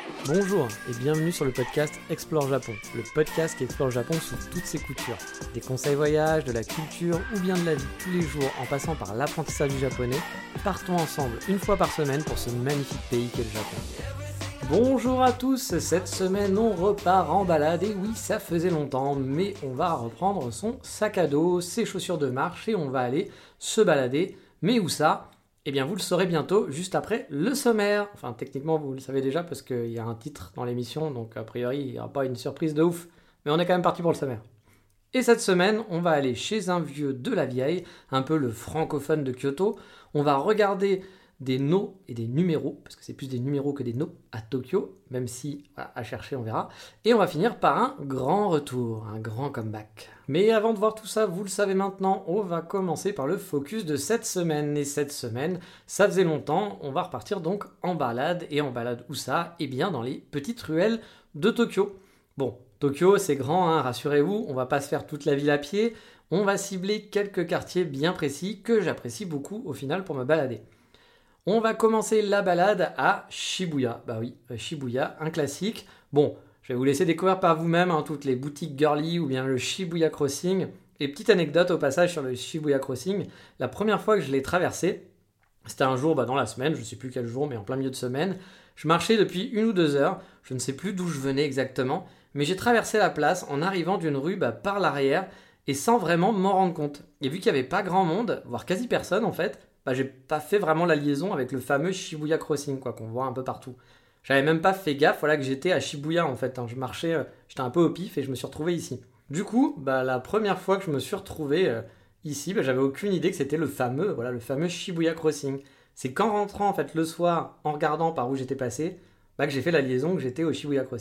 Bonjour et bienvenue sur le podcast Explore Japon, le podcast qui explore le Japon sous toutes ses coutures. Des conseils voyage, de la culture ou bien de la vie tous les jours en passant par l'apprentissage du japonais, partons ensemble une fois par semaine pour ce magnifique pays qu'est le Japon. Bonjour à tous, cette semaine on repart en balade et oui ça faisait longtemps mais on va reprendre son sac à dos, ses chaussures de marche et on va aller se balader. Mais où ça ? Eh bien, vous le saurez bientôt, juste après le sommaire. Enfin, techniquement, vous le savez déjà parce qu'il y a un titre dans l'émission, donc a priori, il n'y aura pas une surprise de ouf. Mais on est quand même parti pour le sommaire. Et cette semaine, on va aller chez un vieux de la vieille, un peu le francophone de Kyoto. On va regarder des no et des numéros, parce que c'est plus des numéros que des no à Tokyo, même si à chercher on verra. Et on va finir par un grand retour, un grand comeback. Mais avant de voir tout ça, vous le savez maintenant, on va commencer par le focus de cette semaine. Et cette semaine, ça faisait longtemps, on va repartir donc en balade. Et en balade où ça ? Eh bien dans les petites ruelles de Tokyo. Bon, Tokyo c'est grand, hein, rassurez-vous, on va pas se faire toute la ville à pied. On va cibler quelques quartiers bien précis que j'apprécie beaucoup au final pour me balader. On va commencer la balade à Shibuya. Bah oui, Shibuya, un classique. Bon, je vais vous laisser découvrir par vous-même toutes les boutiques girly ou bien le Shibuya Crossing. Et petite anecdote au passage sur le Shibuya Crossing, la première fois que je l'ai traversé, c'était un jour dans la semaine, je ne sais plus quel jour, mais en plein milieu de semaine. Je marchais depuis 1 ou 2 heures, je ne sais plus d'où je venais exactement, mais j'ai traversé la place en arrivant d'une rue par l'arrière et sans vraiment m'en rendre compte. Et vu qu'il n'y avait pas grand monde, voire quasi personne en fait, j'ai pas fait vraiment la liaison avec le fameux Shibuya Crossing qu'on voit un peu partout. J'avais même pas fait gaffe que j'étais à Shibuya en fait. Je marchais, j'étais un peu au pif et je me suis retrouvé ici. Du coup, la première fois que je me suis retrouvé ici, j'avais aucune idée que c'était le fameux Shibuya Crossing. C'est qu'en rentrant en fait le soir, en regardant par où j'étais passé, que j'ai fait la liaison que j'étais au Shibuya Crossing.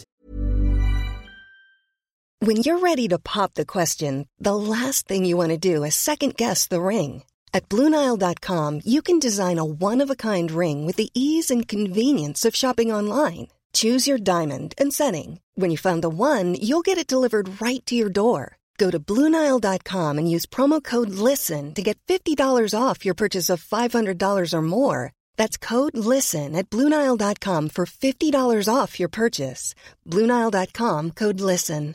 When you're ready to pop the question, the last thing you want to do is second guess the ring. At BlueNile.com, you can design a one-of-a-kind ring with the ease and convenience of shopping online. Choose your diamond and setting. When you find the one, you'll get it delivered right to your door. Go to BlueNile.com and use promo code LISTEN to get $50 off your purchase of $500 or more. That's code LISTEN at BlueNile.com for $50 off your purchase. BlueNile.com, code LISTEN.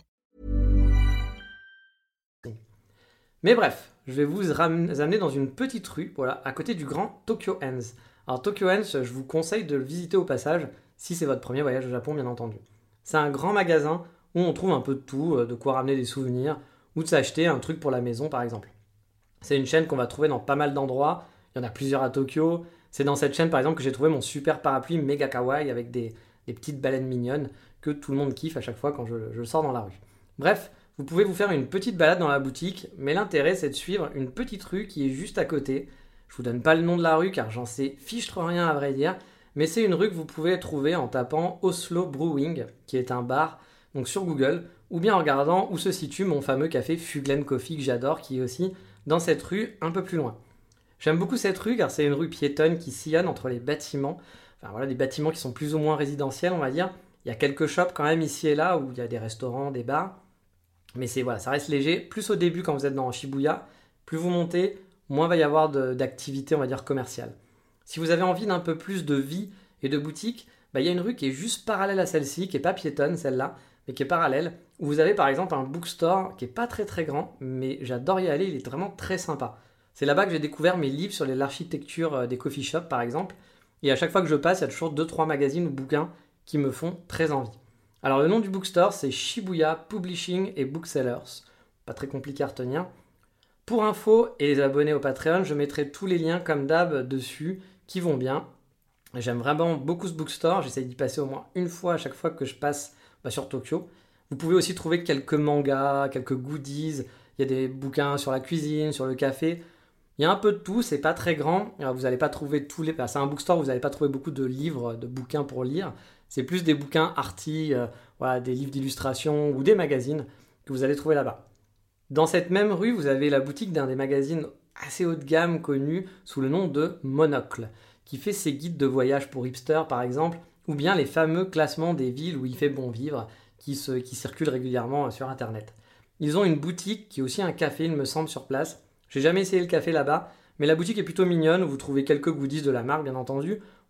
Mais bref, je vais vous amener dans une petite rue, à côté du grand Tokyo Hands. Alors Tokyo Hands, je vous conseille de le visiter au passage, si c'est votre premier voyage au Japon bien entendu. C'est un grand magasin où on trouve un peu de tout, de quoi ramener des souvenirs, ou de s'acheter un truc pour la maison par exemple. C'est une chaîne qu'on va trouver dans pas mal d'endroits, il y en a plusieurs à Tokyo. C'est dans cette chaîne par exemple que j'ai trouvé mon super parapluie méga kawaii avec des petites baleines mignonnes que tout le monde kiffe à chaque fois quand je le sors dans la rue. Bref, vous pouvez vous faire une petite balade dans la boutique, mais l'intérêt c'est de suivre une petite rue qui est juste à côté. Je vous donne pas le nom de la rue car j'en sais fichtre rien à vrai dire, mais c'est une rue que vous pouvez trouver en tapant Oslo Brewing, qui est un bar, donc sur Google, ou bien en regardant où se situe mon fameux café Fuglen Coffee que j'adore, qui est aussi dans cette rue un peu plus loin. J'aime beaucoup cette rue car c'est une rue piétonne qui sillonne entre les bâtiments, des bâtiments qui sont plus ou moins résidentiels on va dire. Il y a quelques shops quand même ici et là où il y a des restaurants, des bars. Mais ça reste léger. Plus au début quand vous êtes dans Shibuya, plus vous montez, moins va y avoir d'activité, on va dire, commerciale. Si vous avez envie d'un peu plus de vie et de boutique, il y a une rue qui est juste parallèle à celle-ci, qui n'est pas piétonne celle-là, mais qui est parallèle, où vous avez par exemple un bookstore qui n'est pas très très grand, mais j'adore y aller, il est vraiment très sympa. C'est là-bas que j'ai découvert mes livres sur l'architecture des coffee shops par exemple, et à chaque fois que je passe, il y a toujours 2-3 magazines ou bouquins qui me font très envie. Alors le nom du bookstore c'est Shibuya Publishing et Booksellers, pas très compliqué à retenir. Pour info et les abonnés au Patreon, je mettrai tous les liens comme d'hab dessus qui vont bien. J'aime vraiment beaucoup ce bookstore, j'essaye d'y passer au moins une fois à chaque fois que je passe sur Tokyo. Vous pouvez aussi trouver quelques mangas, quelques goodies, il y a des bouquins sur la cuisine, sur le café. Il y a un peu de tout, c'est pas très grand, alors vous n'allez pas trouver c'est un bookstore où vous n'allez pas trouver beaucoup de livres, de bouquins pour lire. C'est plus des bouquins arty, des livres d'illustration ou des magazines que vous allez trouver là-bas. Dans cette même rue, vous avez la boutique d'un des magazines assez haut de gamme connu sous le nom de Monocle, qui fait ses guides de voyage pour hipsters par exemple, ou bien les fameux classements des villes où il fait bon vivre, qui circulent régulièrement sur internet. Ils ont une boutique qui est aussi un café, il me semble, sur place. J'ai jamais essayé le café là-bas, mais la boutique est plutôt mignonne, où vous trouvez quelques goodies de la marque bien entendu,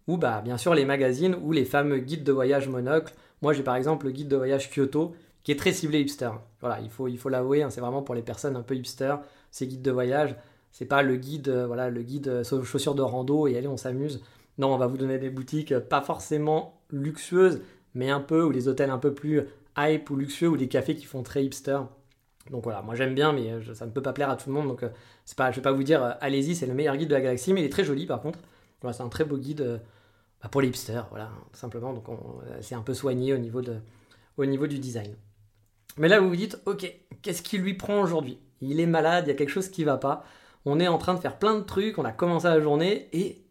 ou bien sûr les magazines ou les fameux guides de voyage Monocle. Moi j'ai par exemple le guide de voyage Kyoto qui est très ciblé hipster. Voilà, il faut l'avouer, hein, c'est vraiment pour les personnes un peu hipster, ces guides de voyage. C'est pas le guide, le guide chaussures de rando et allez on s'amuse. Non, on va vous donner des boutiques pas forcément luxueuses, mais un peu, ou les hôtels un peu plus hype ou luxueux, ou des cafés qui font très hipster. Donc voilà, moi j'aime bien, mais ça ne peut pas plaire à tout le monde. Donc je ne vais pas vous dire, allez-y, c'est le meilleur guide de la galaxie, mais il est très joli par contre. Voilà, c'est un très beau guide pour les hipsters, voilà, tout simplement. Donc c'est un peu soigné au niveau du design. Mais là vous vous dites, ok, qu'est-ce qui lui prend aujourd'hui? Il est malade, il y a quelque chose qui ne va pas. On est en train de faire plein de trucs, on a commencé la journée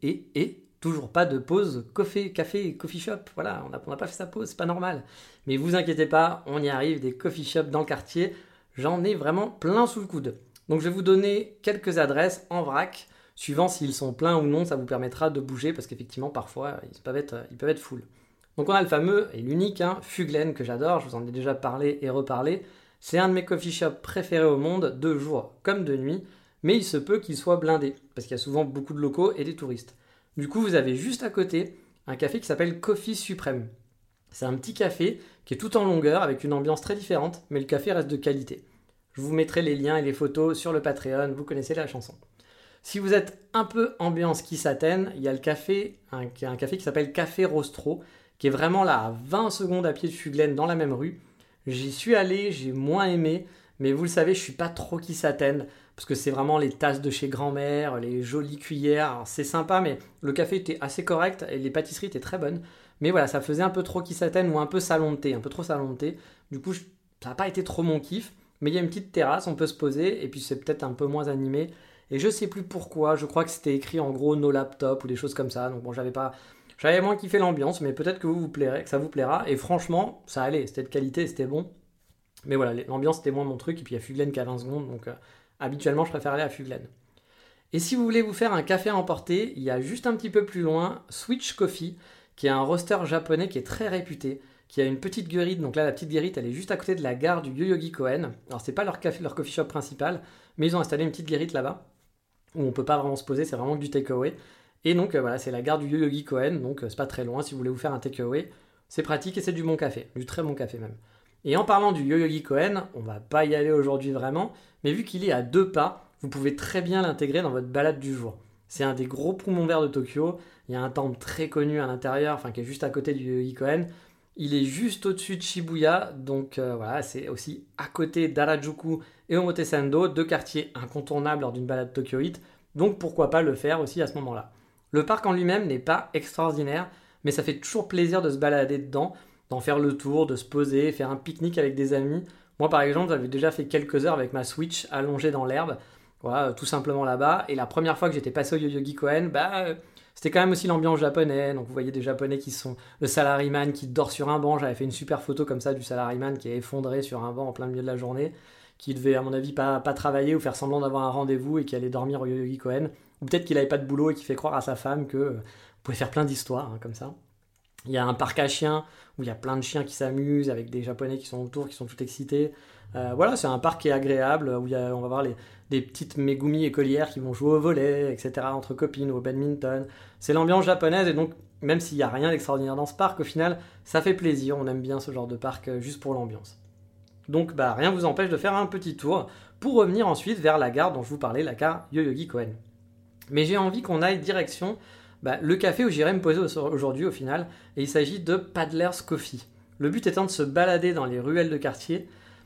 et toujours pas de pause café, coffee shop. Voilà, on n'a pas fait sa pause, c'est pas normal. Mais vous inquiétez pas, on y arrive, des coffee shops dans le quartier. J'en ai vraiment plein sous le coude. Donc je vais vous donner quelques adresses en vrac, suivant s'ils sont pleins ou non, ça vous permettra de bouger parce qu'effectivement parfois ils peuvent être full. Donc on a le fameux et l'unique Fuglen que j'adore, je vous en ai déjà parlé et reparlé. C'est un de mes coffee shops préférés au monde, de jour comme de nuit, mais il se peut qu'il soit blindé parce qu'il y a souvent beaucoup de locaux et des touristes. Du coup vous avez juste à côté un café qui s'appelle Coffee Supreme. C'est un petit café qui est tout en longueur avec une ambiance très différente, mais le café reste de qualité. Je vous mettrai les liens et les photos sur le Patreon, vous connaissez la chanson. Si vous êtes un peu ambiance qui s'atteigne, il y a un café qui s'appelle Café Rostro, qui est vraiment là à 20 secondes à pied de Fuglen dans la même rue. J'y suis allé, j'ai moins aimé, mais vous le savez, je suis pas trop qui s'atteigne, parce que c'est vraiment les tasses de chez grand-mère, les jolies cuillères, alors, c'est sympa, mais le café était assez correct et les pâtisseries étaient très bonnes. Mais voilà, ça faisait un peu trop qui s'atteigne ou un peu salon de thé, un peu trop salon de thé. Du coup, ça n'a pas été trop mon kiff. Mais il y a une petite terrasse, on peut se poser, et puis c'est peut-être un peu moins animé. Et je sais plus pourquoi, je crois que c'était écrit en gros no laptop ou des choses comme ça. Donc bon, j'avais moins kiffé l'ambiance, mais peut-être que que ça vous plaira. Et franchement, ça allait, c'était de qualité, c'était bon. Mais voilà, l'ambiance c'était moins mon truc, et puis il y a Fuglen qui a 20 secondes, donc habituellement je préfère aller à Fuglen. Et si vous voulez vous faire un café à emporter, il y a juste un petit peu plus loin Switch Coffee, qui est un roaster japonais qui est très réputé, qui a une petite guérite. Donc là, la petite guérite, elle est juste à côté de la gare du Yoyogi Koen. Alors, c'est pas leur coffee shop principal, mais ils ont installé une petite guérite là-bas, où on peut pas vraiment se poser, c'est vraiment que du takeaway. Et donc, voilà, c'est la gare du Yoyogi Koen, donc c'est pas très loin si vous voulez vous faire un takeaway. C'est pratique et c'est du bon café, du très bon café même. Et en parlant du Yoyogi Koen, on va pas y aller aujourd'hui vraiment, mais vu qu'il est à 2 pas, vous pouvez très bien l'intégrer dans votre balade du jour. C'est un des gros poumons verts de Tokyo. Il y a un temple très connu à l'intérieur, qui est juste à côté du Yoyogi Koen. Il est juste au-dessus de Shibuya, donc voilà, c'est aussi à côté d'Harajuku et Omotesando, deux quartiers incontournables lors d'une balade tokyoïte. Donc pourquoi pas le faire aussi à ce moment-là. Le parc en lui-même n'est pas extraordinaire, mais ça fait toujours plaisir de se balader dedans, d'en faire le tour, de se poser, faire un pique-nique avec des amis. Moi par exemple, j'avais déjà fait quelques heures avec ma Switch allongée dans l'herbe. Voilà, tout simplement là-bas. Et la première fois que j'étais passé au Yoyogi Koen, c'était quand même aussi l'ambiance japonaise. Donc vous voyez des japonais qui sont le salaryman qui dort sur un banc. J'avais fait une super photo comme ça du salaryman qui est effondré sur un banc en plein milieu de la journée, qui devait à mon avis pas travailler ou faire semblant d'avoir un rendez-vous et qui allait dormir au Yoyogi Koen. Ou peut-être qu'il n'avait pas de boulot et qui fait croire à sa femme que vous pouvez faire plein d'histoires comme ça. Il y a un parc à chiens où il y a plein de chiens qui s'amusent avec des japonais qui sont autour, qui sont tout excités. Voilà, c'est un parc qui est agréable où on va voir des petites Megumi écolières qui vont jouer au volley, etc. entre copines ou au badminton. C'est l'ambiance japonaise et donc même s'il n'y a rien d'extraordinaire dans ce parc, au final, ça fait plaisir. On aime bien ce genre de parc juste pour l'ambiance. Donc rien ne vous empêche de faire un petit tour pour revenir ensuite vers la gare dont je vous parlais, la gare Yoyogi Koen. Mais j'ai envie qu'on aille direction le café où j'irai me poser aujourd'hui au final, et il s'agit de Paddler's Coffee. Le but étant de se balader dans les ruelles de quartier.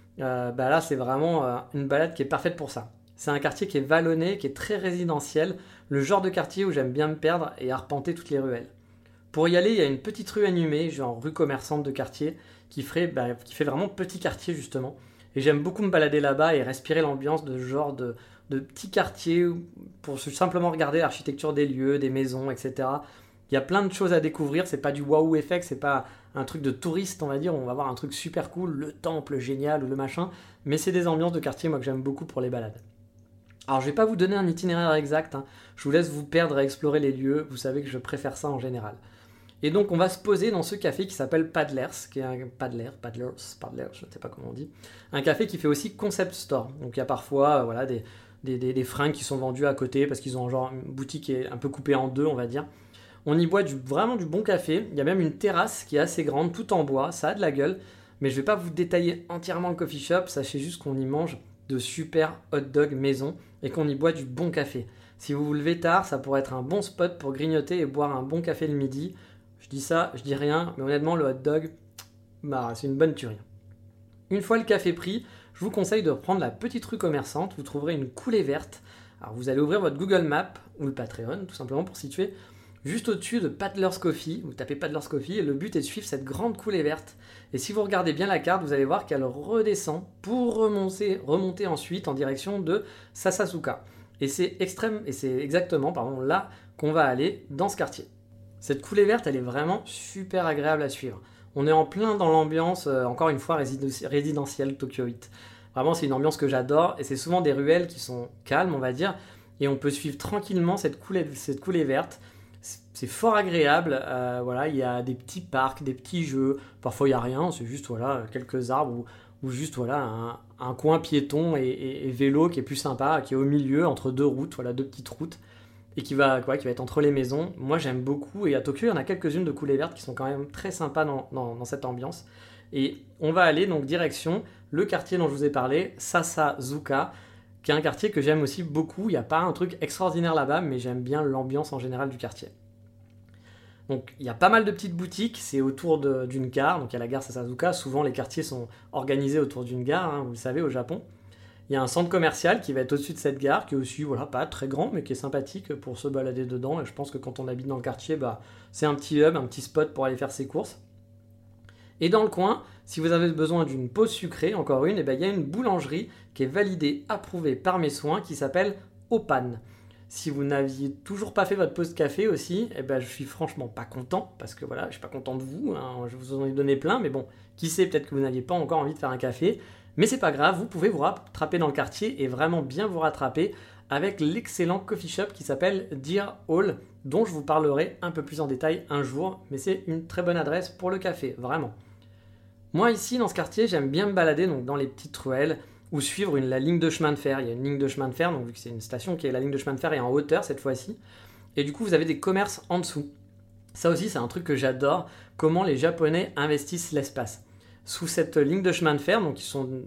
Là c'est vraiment une balade qui est parfaite pour ça. C'est un quartier qui est vallonné, qui est très résidentiel, le genre de quartier où j'aime bien me perdre et arpenter toutes les ruelles. Pour y aller, il y a une petite rue animée, genre rue commerçante de quartier, qui fait vraiment petit quartier justement. Et j'aime beaucoup me balader là-bas et respirer l'ambiance de ce genre de petits quartiers pour simplement regarder l'architecture des lieux, des maisons, etc. Il y a plein de choses à découvrir, c'est pas du waouh effect, c'est pas un truc de touriste, on va dire, on va voir un truc super cool, le temple génial ou le machin, mais c'est des ambiances de quartier, moi, que j'aime beaucoup pour les balades. Alors, je vais pas vous donner un itinéraire exact, je vous laisse vous perdre à explorer les lieux, vous savez que je préfère ça en général. Et donc, on va se poser dans ce café qui s'appelle Paddler's, qui est un Paddler, je ne sais pas comment on dit, un café qui fait aussi concept store. Donc, il y a parfois des fringues qui sont vendues à côté parce qu'ils ont genre une boutique qui est un peu coupée en deux, on va dire. On y boit vraiment du bon café. Il y a même une terrasse qui est assez grande, tout en bois. Ça a de la gueule. Mais je ne vais pas vous détailler entièrement le coffee shop. Sachez juste qu'on y mange de super hot dogs maison et qu'on y boit du bon café. Si vous vous levez tard, ça pourrait être un bon spot pour grignoter et boire un bon café le midi. Je dis ça, je dis rien, mais honnêtement, le hot dog, c'est une bonne tuerie. Une fois le café pris, je vous conseille de prendre la petite rue commerçante. Vous trouverez une coulée verte. Alors vous allez ouvrir votre Google Maps ou le Patreon, tout simplement pour situer juste au-dessus de Paddler's Coffee. Vous tapez Paddler's Coffee et le but est de suivre cette grande coulée verte. Et si vous regardez bien la carte, vous allez voir qu'elle redescend pour remonter ensuite en direction de Sasasuka. Et c'est exactement là qu'on va aller dans ce quartier. Cette coulée verte, elle est vraiment super agréable à suivre. On est en plein dans l'ambiance, encore une fois, résidentielle tokyoïte. Vraiment, c'est une ambiance que j'adore et c'est souvent des ruelles qui sont calmes, on va dire, et on peut suivre tranquillement cette coulée verte. C'est fort agréable, il y a des petits parcs, des petits jeux, parfois il n'y a rien, c'est juste quelques arbres ou juste un coin piéton et vélo qui est plus sympa, qui est au milieu entre deux routes, deux petites routes, et qui va être entre les maisons. Moi j'aime beaucoup, et à Tokyo il y en a quelques-unes de coulées vertes qui sont quand même très sympas dans cette ambiance. Et on va aller donc direction le quartier dont je vous ai parlé, Sasasuka, qui est un quartier que j'aime aussi beaucoup. Il n'y a pas un truc extraordinaire là-bas, mais j'aime bien l'ambiance en général du quartier. Donc il y a pas mal de petites boutiques, c'est autour d'une gare, donc il y a la gare Sasasuka, souvent les quartiers sont organisés autour d'une gare, vous le savez au Japon. Il y a un centre commercial qui va être au-dessus de cette gare, qui est aussi pas très grand, mais qui est sympathique pour se balader dedans, et je pense que quand on habite dans le quartier, c'est un petit hub, un petit spot pour aller faire ses courses. Et dans le coin, si vous avez besoin d'une pause sucrée, encore une, il y a une boulangerie qui est validée, approuvée par mes soins, qui s'appelle Opan. Si vous n'aviez toujours pas fait votre pause café aussi, je suis franchement pas content, parce que je suis pas content de vous, je vous en ai donné plein, mais bon, qui sait, peut-être que vous n'aviez pas encore envie de faire un café, mais c'est pas grave, vous pouvez vous rattraper dans le quartier et vraiment bien vous rattraper avec l'excellent coffee shop qui s'appelle Deer Hall, dont je vous parlerai un peu plus en détail un jour, mais c'est une très bonne adresse pour le café, vraiment. Moi ici, dans ce quartier, j'aime bien me balader donc, dans les petites ruelles, ou suivre la ligne de chemin de fer. Il y a une ligne de chemin de fer, donc vu que c'est une station qui est la ligne de chemin de fer est en hauteur cette fois-ci. Et du coup, vous avez des commerces en dessous. Ça aussi, c'est un truc que j'adore, comment les Japonais investissent l'espace. Sous cette ligne de chemin de fer, donc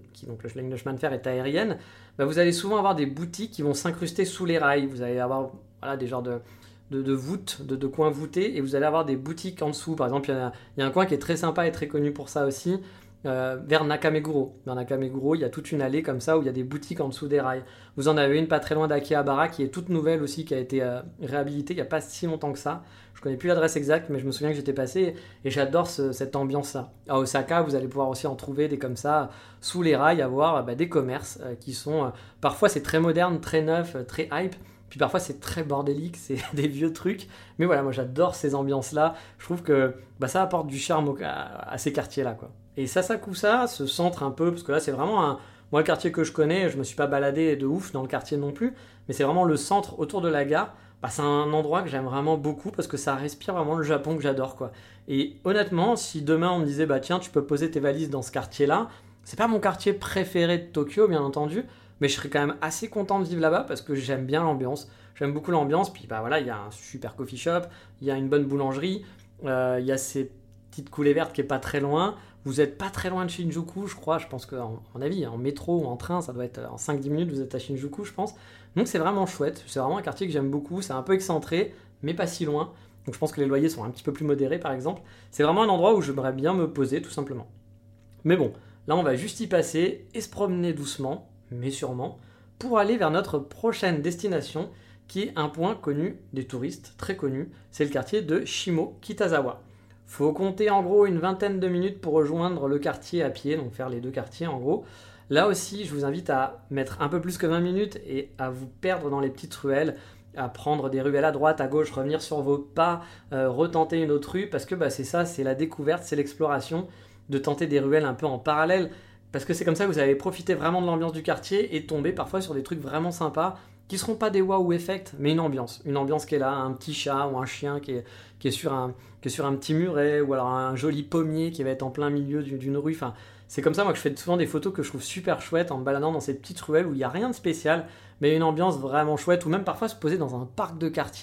la ligne de chemin de fer est aérienne, vous allez souvent avoir des boutiques qui vont s'incruster sous les rails. Vous allez avoir des genres de voûtes, de coins voûtés, et vous allez avoir des boutiques en dessous. Par exemple, il y a un coin qui est très sympa et très connu pour ça aussi, vers Nakameguro. Dans Nakameguro, il y a toute une allée comme ça où il y a des boutiques en dessous des rails. Vous en avez une pas très loin d'Akihabara qui est toute nouvelle aussi, qui a été réhabilitée il n'y a pas si longtemps que ça. Je ne connais plus l'adresse exacte, mais je me souviens que j'étais passé et j'adore cette ambiance-là. À Osaka, vous allez pouvoir aussi en trouver des comme ça, sous les rails, avoir des commerces qui sont... parfois c'est très moderne, très neuf, très hype. Puis parfois c'est très bordélique, c'est des vieux trucs. Mais voilà, moi j'adore ces ambiances-là. Je trouve que ça apporte du charme à ces quartiers-là, quoi. Et Sasakusa se centre un peu, parce que là c'est vraiment moi le quartier que je connais, je me suis pas baladé de ouf dans le quartier non plus, mais c'est vraiment le centre autour de la gare. C'est un endroit que j'aime vraiment beaucoup parce que ça respire vraiment le Japon que j'adore, quoi. Et honnêtement, si demain on me disait tiens, tu peux poser tes valises dans ce quartier-là, c'est pas mon quartier préféré de Tokyo, bien entendu, mais je serais quand même assez content de vivre là-bas parce que j'aime bien l'ambiance. J'aime beaucoup l'ambiance, puis il y a un super coffee shop, il y a une bonne boulangerie, il y a ces petites coulées vertes qui est pas très loin. Vous n'êtes pas très loin de Shinjuku, je crois. Je pense qu'en avis, en métro ou en train, ça doit être en 5-10 minutes, vous êtes à Shinjuku, je pense. Donc c'est vraiment chouette. C'est vraiment un quartier que j'aime beaucoup. C'est un peu excentré, mais pas si loin. Donc je pense que les loyers sont un petit peu plus modérés, par exemple. C'est vraiment un endroit où j'aimerais bien me poser, tout simplement. Mais bon, là, on va juste y passer et se promener doucement, mais sûrement, pour aller vers notre prochaine destination, qui est un point connu des touristes, très connu. C'est le quartier de Shimo-Kitazawa. Faut compter en gros une vingtaine de minutes pour rejoindre le quartier à pied, donc faire les deux quartiers en gros. Là aussi, je vous invite à mettre un peu plus que 20 minutes et à vous perdre dans les petites ruelles, à prendre des ruelles à droite, à gauche, revenir sur vos pas, retenter une autre rue, parce que c'est ça, c'est la découverte, c'est l'exploration, de tenter des ruelles un peu en parallèle, parce que c'est comme ça que vous allez profiter vraiment de l'ambiance du quartier et tomber parfois sur des trucs vraiment sympas, qui ne seront pas des wow effects, mais une ambiance qui est là, un petit chat ou un chien qui est sur un petit muret, ou alors un joli pommier qui va être en plein milieu d'une rue. Enfin, c'est comme ça moi que je fais souvent des photos que je trouve super chouettes en me baladant dans ces petites ruelles où il n'y a rien de spécial, mais une ambiance vraiment chouette, ou même parfois se poser dans un parc de quartier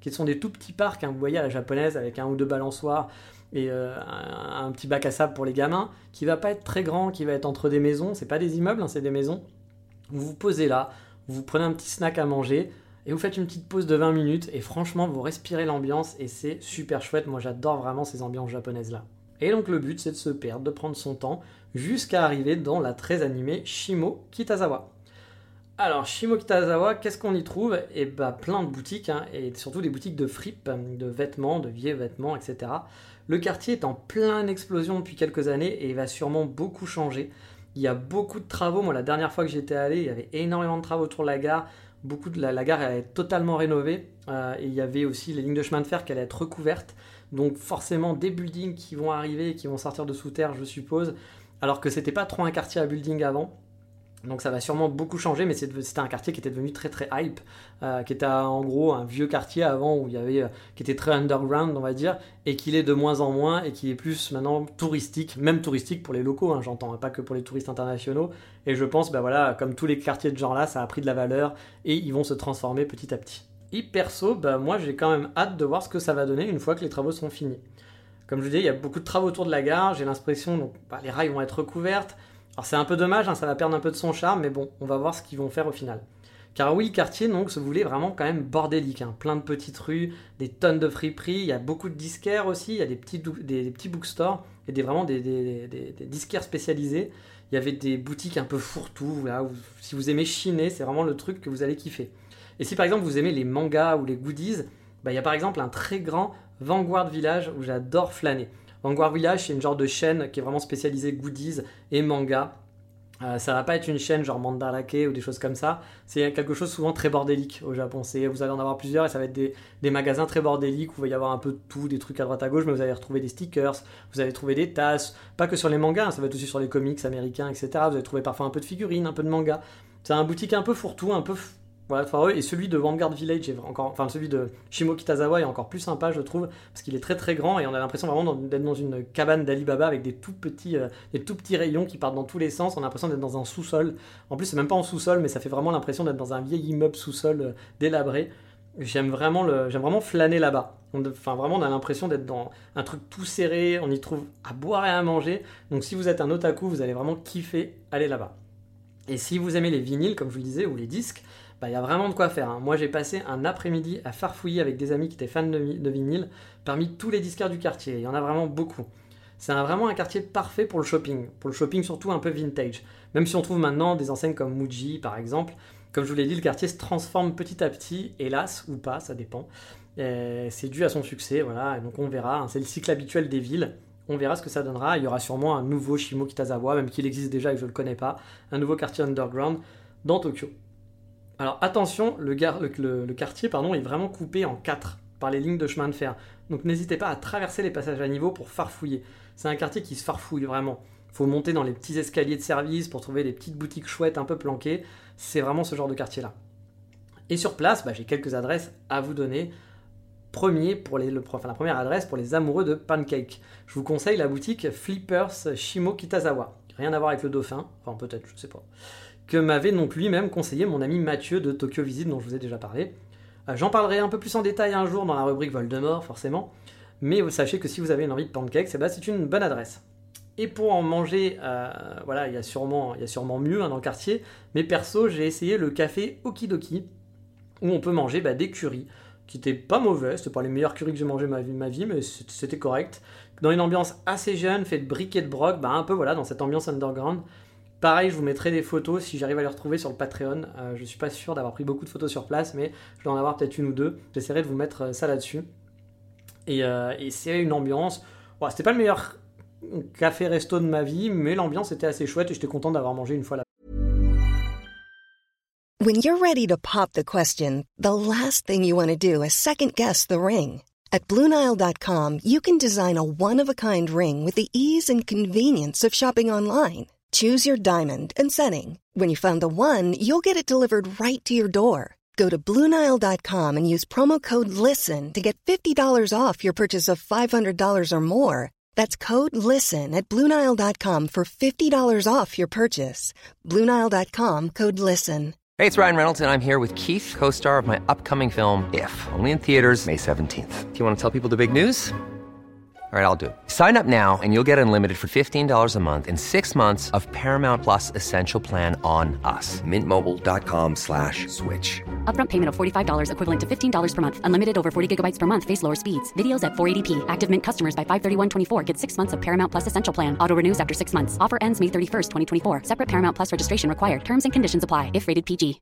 qui sont des tout petits parcs, vous voyez, à la japonaise, avec 1 ou 2 balançoires et un petit bac à sable pour les gamins, qui va pas être très grand, qui va être entre des maisons, c'est pas des immeubles, c'est des maisons. Vous vous posez là, vous prenez un petit snack à manger, et vous faites une petite pause de 20 minutes, et franchement, vous respirez l'ambiance, et c'est super chouette. Moi, j'adore vraiment ces ambiances japonaises-là. Et donc, le but, c'est de se perdre, de prendre son temps, jusqu'à arriver dans la très animée Shimo Kitazawa. Alors, Shimo Kitazawa, qu'est-ce qu'on y trouve ? Eh ben, plein de boutiques, et surtout des boutiques de fripes, de vêtements, de vieux vêtements, etc. Le quartier est en pleine explosion depuis quelques années, et il va sûrement beaucoup changer. Il y a beaucoup de travaux. Moi, la dernière fois que j'étais allé, il y avait énormément de travaux autour de la gare. La gare allait être totalement rénovée. Et il y avait aussi les lignes de chemin de fer qui allaient être recouvertes. Donc forcément, des buildings qui vont arriver et qui vont sortir de sous terre, je suppose. Alors que c'était pas trop un quartier à building avant. Donc ça va sûrement beaucoup changer, mais c'était un quartier qui était devenu très très hype, qui était en gros un vieux quartier avant où il y avait, qui était très underground on va dire, et qui l'est de moins en moins et qui est plus maintenant touristique, même touristique pour les locaux, j'entends, pas que pour les touristes internationaux. Et je pense, voilà, comme tous les quartiers de ce genre là, ça a pris de la valeur et ils vont se transformer petit à petit. Et perso, moi j'ai quand même hâte de voir ce que ça va donner une fois que les travaux seront finis. Comme je vous disais, il y a beaucoup de travaux autour de la gare, j'ai l'impression que les rails vont être recouvertes. Alors c'est un peu dommage, ça va perdre un peu de son charme, mais bon, on va voir ce qu'ils vont faire au final. Car oui, le quartier donc se voulait vraiment quand même bordélique, plein de petites rues, des tonnes de friperies, il y a beaucoup de disquaires aussi, il y a des petits bookstores et vraiment des disquaires spécialisés. Il y avait des boutiques un peu fourre-tout, là, où, si vous aimez chiner, c'est vraiment le truc que vous allez kiffer. Et si par exemple vous aimez les mangas ou les goodies, il y a par exemple un très grand Vanguard Village où j'adore flâner. Vanguard Village, c'est une genre de chaîne qui est vraiment spécialisée goodies et manga. Ça va pas être une chaîne genre Mandarake ou des choses comme ça. C'est quelque chose souvent très bordélique au Japon. Vous allez en avoir plusieurs et ça va être des magasins très bordéliques où il va y avoir un peu de tout, des trucs à droite à gauche, mais vous allez retrouver des stickers, vous allez trouver des tasses, pas que sur les mangas, ça va être aussi sur les comics américains, etc. Vous allez trouver parfois un peu de figurines, un peu de manga. C'est un boutique un peu fourre-tout, un peu foireux. Et celui de Vanguard Village, celui de Shimo Kitazawa est encore plus sympa, je trouve, parce qu'il est très très grand et on a l'impression vraiment d'être dans une cabane d'Alibaba avec des tout petits rayons qui partent dans tous les sens. On a l'impression d'être dans un sous-sol. En plus, c'est même pas en sous-sol, mais ça fait vraiment l'impression d'être dans un vieil immeuble sous-sol délabré. J'aime vraiment flâner là-bas. Vraiment, on a l'impression d'être dans un truc tout serré. On y trouve à boire et à manger. Donc, si vous êtes un otaku, vous allez vraiment kiffer aller là-bas. Et si vous aimez les vinyles, comme je vous le disais, ou les disques, il y a vraiment de quoi faire. Moi, j'ai passé un après-midi à farfouiller avec des amis qui étaient fans de vinyle parmi tous les disquaires du quartier. Il y en a vraiment beaucoup. C'est vraiment un quartier parfait pour le shopping surtout un peu vintage. Même si on trouve maintenant des enseignes comme Muji, par exemple. Comme je vous l'ai dit, le quartier se transforme petit à petit, hélas ou pas, ça dépend. C'est dû à son succès, voilà. Et donc on verra, c'est le cycle habituel des villes. On verra ce que ça donnera. Il y aura sûrement un nouveau Shimo Kitazawa, même qu'il existe déjà et que je ne le connais pas. Un nouveau quartier underground dans Tokyo. Alors attention, le quartier est vraiment coupé en 4 par les lignes de chemin de fer. Donc n'hésitez pas à traverser les passages à niveau pour farfouiller. C'est un quartier qui se farfouille vraiment. Il faut monter dans les petits escaliers de service pour trouver des petites boutiques chouettes un peu planquées. C'est vraiment ce genre de quartier-là. Et sur place, j'ai quelques adresses à vous donner. La première adresse pour les amoureux de pancakes. Je vous conseille la boutique Flippers Shimo Kitazawa. Rien à voir avec le dauphin, enfin peut-être, je ne sais pas. Que m'avait donc lui-même conseillé mon ami Mathieu de Tokyo Visit, dont je vous ai déjà parlé. J'en parlerai un peu plus en détail un jour dans la rubrique Voldemort, forcément. Mais sachez que si vous avez une envie de pancakes, c'est une bonne adresse. Et pour en manger, il y a sûrement mieux dans le quartier. Mais perso, j'ai essayé le café Okidoki, où on peut manger des currys, qui n'étaient pas mauvais. C'était pas les meilleurs currys que j'ai mangés de ma vie, mais c'était correct. Dans une ambiance assez jeune, fait de briques et de broc, un peu dans cette ambiance underground. Pareil, je vous mettrai des photos si j'arrive à les retrouver sur le Patreon. Je ne suis pas sûr d'avoir pris beaucoup de photos sur place, mais je dois en avoir peut-être une ou deux. J'essaierai de vous mettre ça là-dessus. Et c'est une ambiance... c'était pas le meilleur café-resto de ma vie, mais l'ambiance était assez chouette et j'étais content d'avoir mangé une fois là. When you're ready to pop the question, the last thing you want to do is second-guess the ring. At BlueNile.com, you can design a one-of-a-kind ring with the ease and convenience of shopping online. Choose your diamond and setting. When you find the one, you'll get it delivered right to your door. Go to BlueNile.com and use promo code LISTEN to get $50 off your purchase of $500 or more. That's code LISTEN at BlueNile.com for $50 off your purchase. BlueNile.com, code LISTEN. Hey, it's Ryan Reynolds, and I'm here with Keith, co-star of my upcoming film, If, only in theaters May 17th. Do you want to tell people the big news? All right, I'll do it. Sign up now and you'll get unlimited for $15 a month and 6 months of Paramount Plus Essential Plan on us. MintMobile.com/switch. Upfront payment of $45 equivalent to $15 per month. Unlimited over 40 gigabytes per month. Face lower speeds. Videos at 480p. Active Mint customers by 531.24 get 6 months of Paramount Plus Essential Plan. Auto renews after 6 months. Offer ends May 31st, 2024. Separate Paramount Plus registration required. Terms and conditions apply if rated PG.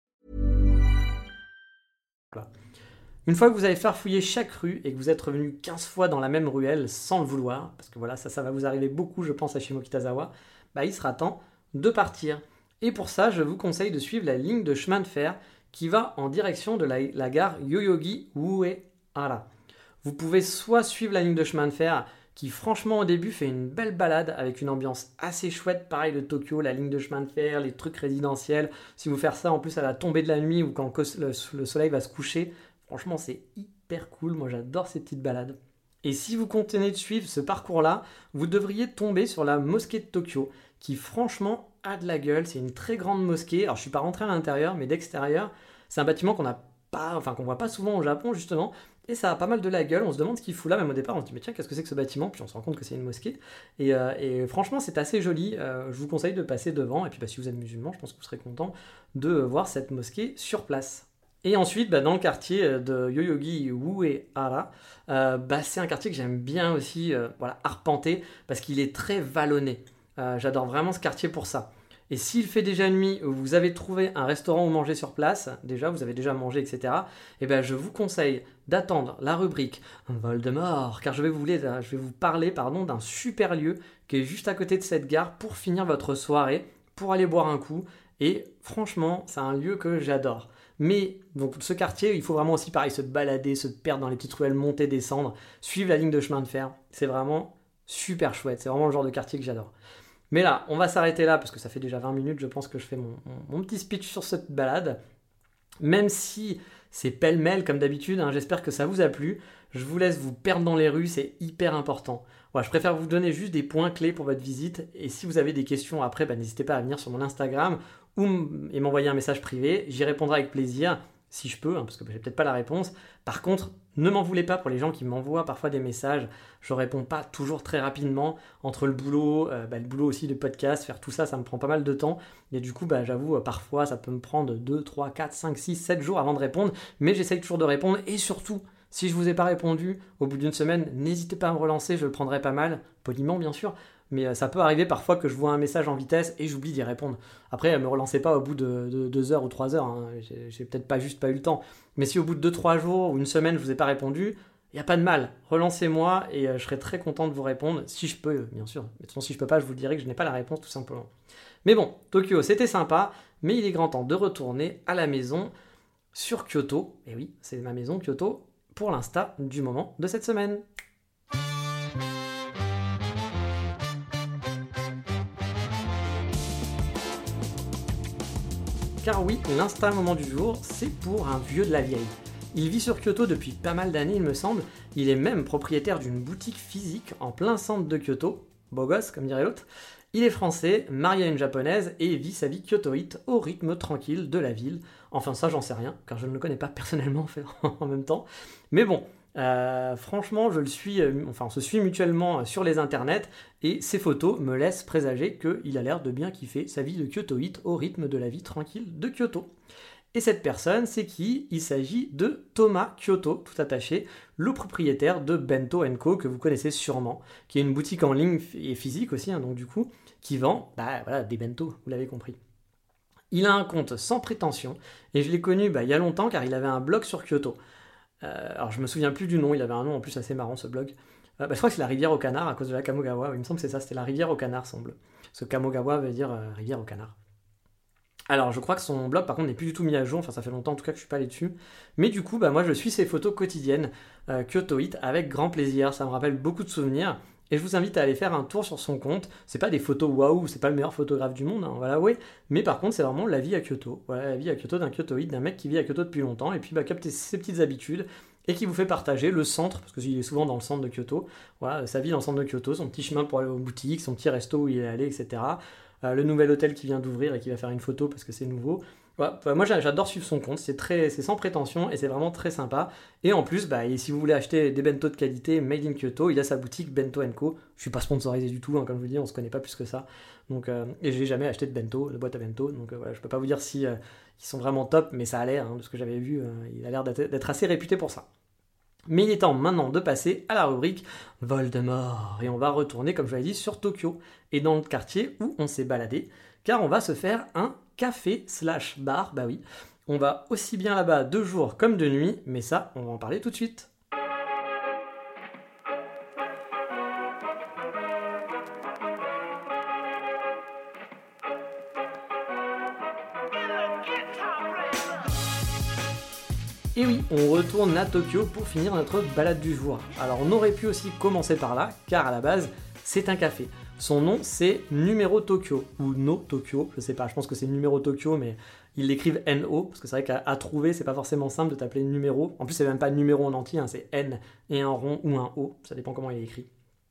Voilà. Une fois que vous avez farfouillé chaque rue et que vous êtes revenu 15 fois dans la même ruelle sans le vouloir, parce que voilà, ça va vous arriver beaucoup, je pense, à Shimo Kitazawa, il sera temps de partir. Et pour ça, je vous conseille de suivre la ligne de chemin de fer qui va en direction de la gare Yoyogi Uehara. Vous pouvez soit suivre la ligne de chemin de fer qui, franchement, au début, fait une belle balade avec une ambiance assez chouette, pareil de Tokyo, la ligne de chemin de fer, les trucs résidentiels. Si vous faites ça en plus à la tombée de la nuit ou quand le soleil va se coucher, franchement, c'est hyper cool. Moi, j'adore ces petites balades. Et si vous continuez de suivre ce parcours-là, vous devriez tomber sur la mosquée de Tokyo, qui franchement a de la gueule. C'est une très grande mosquée. Alors, je ne suis pas rentré à l'intérieur, mais d'extérieur, c'est un bâtiment qu'on voit pas souvent au Japon, justement. Et ça a pas mal de la gueule. On se demande ce qu'il fout là. Même au départ, on se dit, mais tiens, qu'est-ce que c'est que ce bâtiment? Puis on se rend compte que c'est une mosquée. Et franchement, c'est assez joli. Je vous conseille de passer devant. Et puis, si vous êtes musulman, je pense que vous serez content de voir cette mosquée sur place. Et ensuite, dans le quartier de Yoyogi Uehara, c'est un quartier que j'aime bien aussi arpenter parce qu'il est très vallonné. J'adore vraiment ce quartier pour ça. Et s'il fait déjà nuit, vous avez trouvé un restaurant où manger sur place, déjà, vous avez déjà mangé, etc., je vous conseille d'attendre la rubrique Voldemort, car je vais vous parler d'un super lieu qui est juste à côté de cette gare pour finir votre soirée, pour aller boire un coup. Et franchement, c'est un lieu que j'adore. Mais donc ce quartier, il faut vraiment aussi pareil se balader, se perdre dans les petites ruelles, monter, descendre, suivre la ligne de chemin de fer. C'est vraiment super chouette. C'est vraiment le genre de quartier que j'adore. Mais là, on va s'arrêter là parce que ça fait déjà 20 minutes, je pense que je fais mon petit speech sur cette balade. Même si c'est pêle-mêle comme d'habitude, j'espère que ça vous a plu. Je vous laisse vous perdre dans les rues, c'est hyper important. Voilà, je préfère vous donner juste des points clés pour votre visite. Et si vous avez des questions après, n'hésitez pas à venir sur mon Instagram et m'envoyer un message privé. J'y répondrai avec plaisir, si je peux, parce que j'ai peut-être pas la réponse. Par contre, ne m'en voulez pas pour les gens qui m'envoient parfois des messages. Je réponds pas toujours très rapidement. Entre le boulot, le boulot aussi de podcast, faire tout ça, ça me prend pas mal de temps. Et du coup, j'avoue, parfois, ça peut me prendre 2, 3, 4, 5, 6, 7 jours avant de répondre. Mais j'essaye toujours de répondre. Et surtout, si je vous ai pas répondu au bout d'une semaine, n'hésitez pas à me relancer, je le prendrai pas mal. Poliment, bien sûr. Mais ça peut arriver parfois que je vois un message en vitesse et j'oublie d'y répondre. Après, ne me relancez pas au bout de 2 heures ou 3 heures. J'ai peut-être pas eu le temps. Mais si au bout de 2-3 jours ou une semaine, je vous ai pas répondu, il n'y a pas de mal. Relancez-moi et je serai très content de vous répondre. Si je peux, bien sûr. Mais de toute façon, si je peux pas, je vous dirai que je n'ai pas la réponse, tout simplement. Mais bon, Tokyo, c'était sympa. Mais il est grand temps de retourner à la maison sur Kyoto. Et oui, c'est ma maison, Kyoto, pour l'insta du moment de cette semaine. Car oui, l'instinct moment du jour, c'est pour un vieux de la vieille. Il vit sur Kyoto depuis pas mal d'années, il me semble. Il est même propriétaire d'une boutique physique en plein centre de Kyoto. Beau gosse, comme dirait l'autre. Il est français, marié à une japonaise et vit sa vie kyotoïte au rythme tranquille de la ville. Enfin, ça, j'en sais rien, car je ne le connais pas personnellement en même temps. Mais bon, franchement, je le suis, on se suit mutuellement sur les internets et ses photos me laissent présager qu'il a l'air de bien kiffer sa vie de kyotoïte au rythme de la vie tranquille de Kyoto. Et cette personne, c'est qui? Il s'agit de Thomas Kyoto, tout attaché, le propriétaire de Bento & Co, que vous connaissez sûrement, qui est une boutique en ligne et physique aussi, donc du coup, qui vend des bento, vous l'avez compris. Il a un compte sans prétention, et je l'ai connu il y a longtemps car il avait un blog sur Kyoto. Alors je me souviens plus du nom, il avait un nom en plus assez marrant ce blog. Je crois que c'est la rivière au canard à cause de la Kamogawa, il me semble que c'est ça, c'était la rivière au canard semble. Parce que Kamogawa veut dire rivière au canard. Alors je crois que son blog par contre n'est plus du tout mis à jour, enfin ça fait longtemps en tout cas que je suis pas allé dessus. Mais du coup moi je suis ses photos quotidiennes kyotoïtes avec grand plaisir, ça me rappelle beaucoup de souvenirs. Et je vous invite à aller faire un tour sur son compte. C'est pas des photos waouh, c'est pas le meilleur photographe du monde, on va l'avouer. Mais par contre, c'est vraiment la vie à Kyoto. Voilà, la vie à Kyoto d'un kyotoïde, d'un mec qui vit à Kyoto depuis longtemps et puis capter ses petites habitudes et qui vous fait partager le centre, parce qu'il est souvent dans le centre de Kyoto. Voilà, sa vie dans le centre de Kyoto, son petit chemin pour aller aux boutiques, son petit resto où il est allé, etc. Le nouvel hôtel qui vient d'ouvrir et qui va faire une photo parce que c'est nouveau. Ouais, moi j'adore suivre son compte, c'est sans prétention et c'est vraiment très sympa. Et en plus, et si vous voulez acheter des bento de qualité made in Kyoto, il a sa boutique Bento & Co. Je suis pas sponsorisé du tout, comme je vous dis, on se connaît pas plus que ça. Donc, et j'ai jamais acheté de boîte à bento, donc voilà, je peux pas vous dire si ils sont vraiment top, mais ça a l'air, de ce que j'avais vu, il a l'air d'être assez réputé pour ça. Mais il est temps maintenant de passer à la rubrique Voldemort. Et on va retourner, comme je l'avais dit, sur Tokyo et dans le quartier où on s'est baladé, car on va se faire un café/bar, bah oui. On va aussi bien là-bas de jour comme de nuit, mais ça, on va en parler tout de suite. Et oui, on retourne à Tokyo pour finir notre balade du jour. Alors on aurait pu aussi commencer par là, car à la base, c'est un café. Son nom, c'est Numéro Tokyo, ou No Tokyo, je sais pas, je pense que c'est Numéro Tokyo, mais ils l'écrivent NO, parce que c'est vrai qu'à trouver, c'est pas forcément simple de t'appeler numéro. En plus, c'est même pas numéro en entier, c'est N et un rond ou un O, ça dépend comment il est écrit.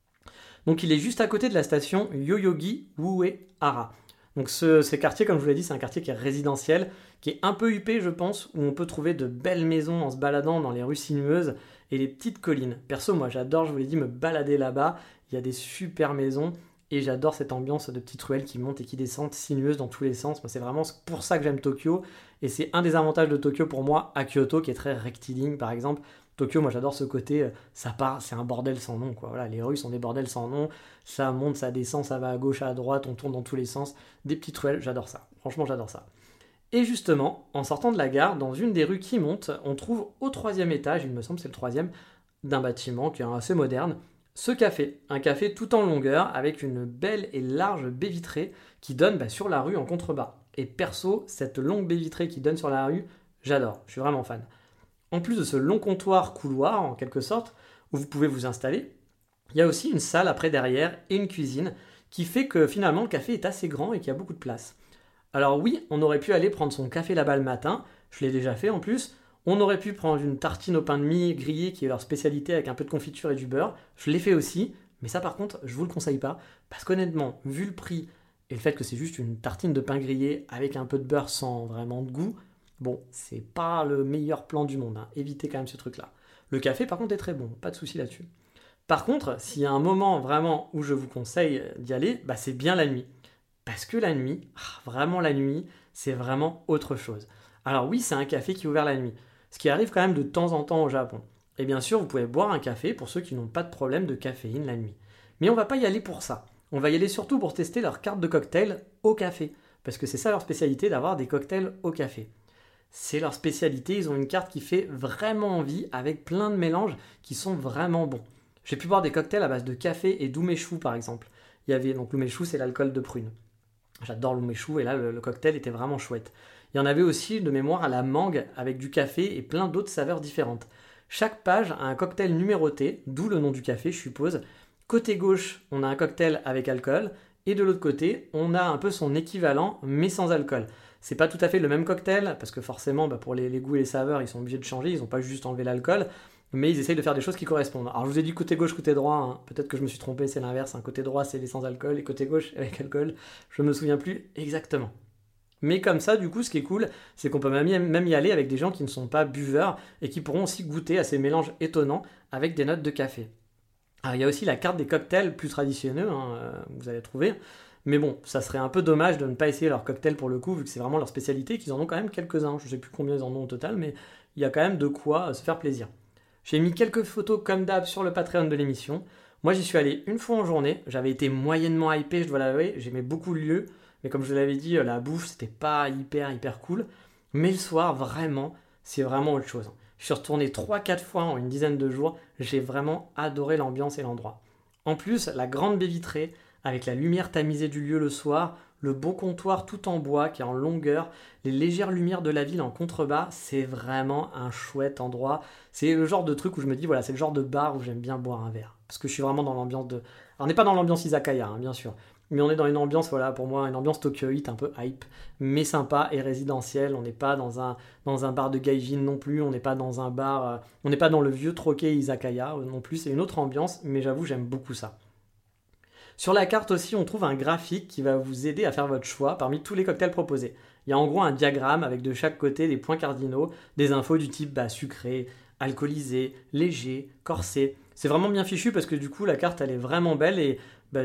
Donc il est juste à côté de la station Yoyogi Uehara. Donc ce quartier, comme je vous l'ai dit, c'est un quartier qui est résidentiel, qui est un peu huppé, je pense, où on peut trouver de belles maisons en se baladant dans les rues sinueuses et les petites collines. Perso, moi j'adore, je vous l'ai dit, me balader là-bas. Il y a des super maisons et j'adore cette ambiance de petites ruelles qui montent et qui descendent sinueuses dans tous les sens. Moi, c'est vraiment pour ça que j'aime Tokyo et c'est un des avantages de Tokyo pour moi à Kyoto qui est très rectiligne par exemple. Tokyo, moi j'adore ce côté, ça part, c'est un bordel sans nom, quoi. Voilà, les rues sont des bordels sans nom, ça monte, ça descend, ça va à gauche, à droite, on tourne dans tous les sens, des petites ruelles, j'adore ça. Franchement, j'adore ça. Et justement, en sortant de la gare, dans une des rues qui monte, on trouve au 3e étage, il me semble c'est le 3e, d'un bâtiment qui est assez moderne, ce café. Un café tout en longueur, avec une belle et large baie vitrée qui donne sur la rue en contrebas. Et perso, cette longue baie vitrée qui donne sur la rue, j'adore, je suis vraiment fan. En plus de ce long comptoir couloir, en quelque sorte, où vous pouvez vous installer, il y a aussi une salle après derrière et une cuisine qui fait que finalement le café est assez grand et qu'il y a beaucoup de place. Alors oui, on aurait pu aller prendre son café là-bas le matin, je l'ai déjà fait en plus, on aurait pu prendre une tartine au pain de mie grillé qui est leur spécialité avec un peu de confiture et du beurre, je l'ai fait aussi, mais ça par contre je vous le conseille pas, parce qu'honnêtement, vu le prix et le fait que c'est juste une tartine de pain grillé avec un peu de beurre sans vraiment de goût, bon, c'est pas le meilleur plan du monde, évitez quand même ce truc-là. Le café, par contre, est très bon, pas de souci là-dessus. Par contre, s'il y a un moment vraiment où je vous conseille d'y aller, c'est bien la nuit. Parce que la nuit, vraiment la nuit, c'est vraiment autre chose. Alors oui, c'est un café qui est ouvert la nuit, ce qui arrive quand même de temps en temps au Japon. Et bien sûr, vous pouvez boire un café pour ceux qui n'ont pas de problème de caféine la nuit. Mais on va pas y aller pour ça. On va y aller surtout pour tester leur carte de cocktail au café. Parce que c'est ça leur spécialité, d'avoir des cocktails au café. C'est leur spécialité, ils ont une carte qui fait vraiment envie avec plein de mélanges qui sont vraiment bons. J'ai pu boire des cocktails à base de café et d'umeshu par exemple. Il y avait donc l'umeshu, c'est l'alcool de prune. J'adore l'umeshu et là le cocktail était vraiment chouette. Il y en avait aussi de mémoire à la mangue avec du café et plein d'autres saveurs différentes. Chaque page a un cocktail numéroté, d'où le nom du café je suppose. Côté gauche, on a un cocktail avec alcool et de l'autre côté, on a un peu son équivalent mais sans alcool. C'est pas tout à fait le même cocktail, parce que forcément, pour les goûts et les saveurs, ils sont obligés de changer, ils n'ont pas juste enlevé l'alcool, mais ils essayent de faire des choses qui correspondent. Alors je vous ai dit côté gauche, côté droit, peut-être que je me suis trompé, c'est l'inverse, côté droit c'est les sans alcool, et côté gauche avec alcool, je me souviens plus exactement. Mais comme ça, du coup, ce qui est cool, c'est qu'on peut même y aller avec des gens qui ne sont pas buveurs, et qui pourront aussi goûter à ces mélanges étonnants avec des notes de café. Alors il y a aussi la carte des cocktails plus traditionnels, vous allez trouver. Mais bon, ça serait un peu dommage de ne pas essayer leur cocktail pour le coup, vu que c'est vraiment leur spécialité, qu'ils en ont quand même quelques-uns. Je ne sais plus combien ils en ont au total, mais il y a quand même de quoi se faire plaisir. J'ai mis quelques photos comme d'hab sur le Patreon de l'émission. Moi, j'y suis allé une fois en journée. J'avais été moyennement hypé, je dois l'avouer. J'aimais beaucoup le lieu. Mais comme je l'avais dit, la bouffe, c'était pas hyper cool. Mais le soir, vraiment, c'est vraiment autre chose. Je suis retourné 3-4 fois en une dizaine de jours. J'ai vraiment adoré l'ambiance et l'endroit. En plus, la grande baie vitrée, avec la lumière tamisée du lieu le soir, le beau comptoir tout en bois qui est en longueur, les légères lumières de la ville en contrebas, c'est vraiment un chouette endroit. C'est le genre de truc où je me dis, voilà, c'est le genre de bar où j'aime bien boire un verre. Parce que je suis vraiment dans l'ambiance de... Alors on n'est pas dans l'ambiance izakaya, bien sûr, mais on est dans une ambiance, voilà, pour moi, une ambiance Tokyoite, un peu hype, mais sympa et résidentielle. On n'est pas dans un bar de gaijin non plus, on n'est pas dans un bar... on n'est pas dans le vieux troquet izakaya non plus, c'est une autre ambiance, mais j'avoue, j'aime beaucoup ça. Sur la carte aussi, on trouve un graphique qui va vous aider à faire votre choix parmi tous les cocktails proposés. Il y a en gros un diagramme avec de chaque côté des points cardinaux, des infos du type sucré, alcoolisé, léger, corsé. C'est vraiment bien fichu parce que du coup la carte elle est vraiment belle et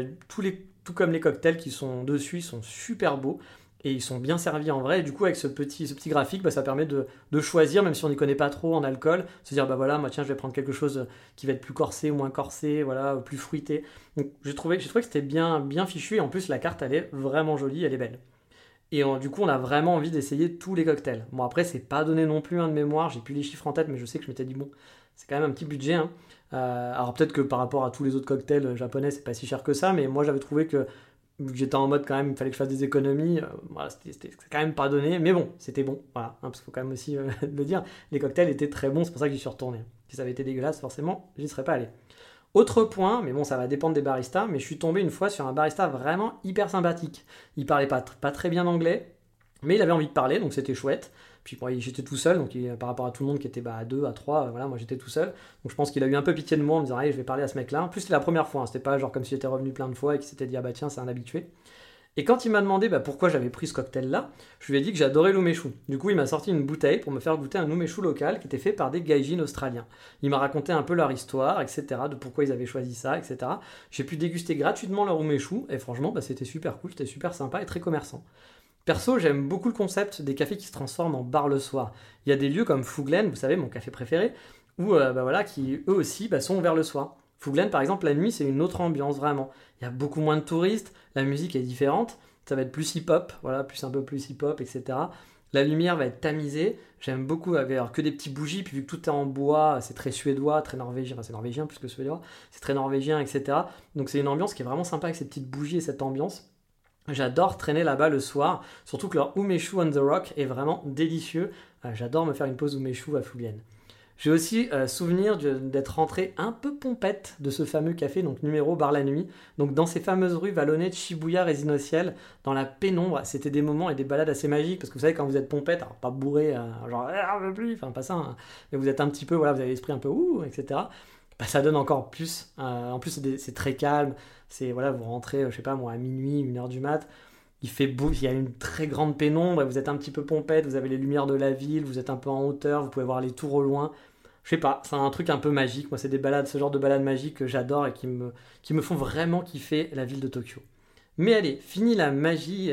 tout comme les cocktails qui sont dessus, ils sont super beaux et ils sont bien servis en vrai. Et du coup avec ce petit graphique, ça permet de choisir, même si on n'y connaît pas trop en alcool, se dire voilà, moi tiens je vais prendre quelque chose qui va être plus corsé ou moins corsé, voilà, plus fruité. Donc j'ai trouvé que c'était bien fichu et en plus la carte elle est vraiment jolie, elle est belle. Et du coup, on a vraiment envie d'essayer tous les cocktails. Bon, après, c'est pas donné non plus de mémoire, j'ai plus les chiffres en tête, mais je sais que je m'étais dit, bon, c'est quand même un petit budget. Hein. Alors peut-être que par rapport à tous les autres cocktails japonais, c'est pas si cher que ça, mais moi j'avais trouvé que j'étais en mode quand même, il fallait que je fasse des économies. Voilà, c'était quand même pas donné, mais bon, c'était bon. Voilà, hein, parce qu'il faut quand même aussi le dire, les cocktails étaient très bons, c'est pour ça que j'y suis retourné. Si ça avait été dégueulasse, forcément, j'y serais pas allé. Autre point, mais bon, ça va dépendre des baristas, mais je suis tombé une fois sur un barista vraiment hyper sympathique. Il parlait pas très bien anglais, mais il avait envie de parler, donc c'était chouette. Puis bon, j'étais tout seul, donc par rapport à tout le monde qui était à 2, à 3, voilà, moi j'étais tout seul. Donc je pense qu'il a eu un peu pitié de moi en me disant, allez, je vais parler à ce mec-là. En plus, c'était la première fois, hein, c'était pas genre comme si j'étais revenu plein de fois et qu'il s'était dit, ah bah tiens, c'est un habitué. Et quand il m'a demandé pourquoi j'avais pris ce cocktail-là, je lui ai dit que j'adorais l'umeshu. Du coup, il m'a sorti une bouteille pour me faire goûter un umeshu local qui était fait par des gaijins australiens. Il m'a raconté un peu leur histoire, etc., de pourquoi ils avaient choisi ça, etc. J'ai pu déguster gratuitement leur umeshu, et franchement, c'était super cool, c'était super sympa et très commerçant. Perso, j'aime beaucoup le concept des cafés qui se transforment en bar le soir. Il y a des lieux comme Fuglen, vous savez, mon café préféré, où, qui eux aussi sont ouverts le soir. Fuglen, par exemple, la nuit, c'est une autre ambiance, vraiment. Il y a beaucoup moins de touristes, la musique est différente, ça va être plus hip-hop, voilà, un peu plus hip-hop, etc. La lumière va être tamisée, j'aime beaucoup avoir que des petits bougies, puis vu que tout est en bois, c'est très suédois, très norvégien, c'est norvégien plus que suédois, c'est très norvégien, etc. Donc c'est une ambiance qui est vraiment sympa avec ces petites bougies et cette ambiance. J'adore traîner là-bas le soir, surtout que leur umeshu on the rock est vraiment délicieux. J'adore me faire une pause umeshu à Fuglen. J'ai aussi souvenir d'être rentré un peu pompette de ce fameux café, donc numéro bar la nuit, donc dans ces fameuses rues vallonnées de Shibuya Résine au ciel, dans la pénombre. C'était des moments et des balades assez magiques, parce que vous savez, quand vous êtes pompette, alors pas bourré, genre on veut plus, enfin pas ça, hein, mais vous êtes un petit peu, voilà, vous avez l'esprit un peu ouh, etc. Ça donne encore plus. En plus, c'est très calme. Voilà, vous rentrez, je sais pas moi, à minuit, 1h du mat'. Il fait beau, il y a une très grande pénombre, et vous êtes un petit peu pompette, vous avez les lumières de la ville, vous êtes un peu en hauteur, vous pouvez voir les tours au loin. Je sais pas, c'est un truc un peu magique. Moi, c'est des balades, ce genre de balades magiques que j'adore et qui me font vraiment kiffer la ville de Tokyo. Mais allez, fini la magie,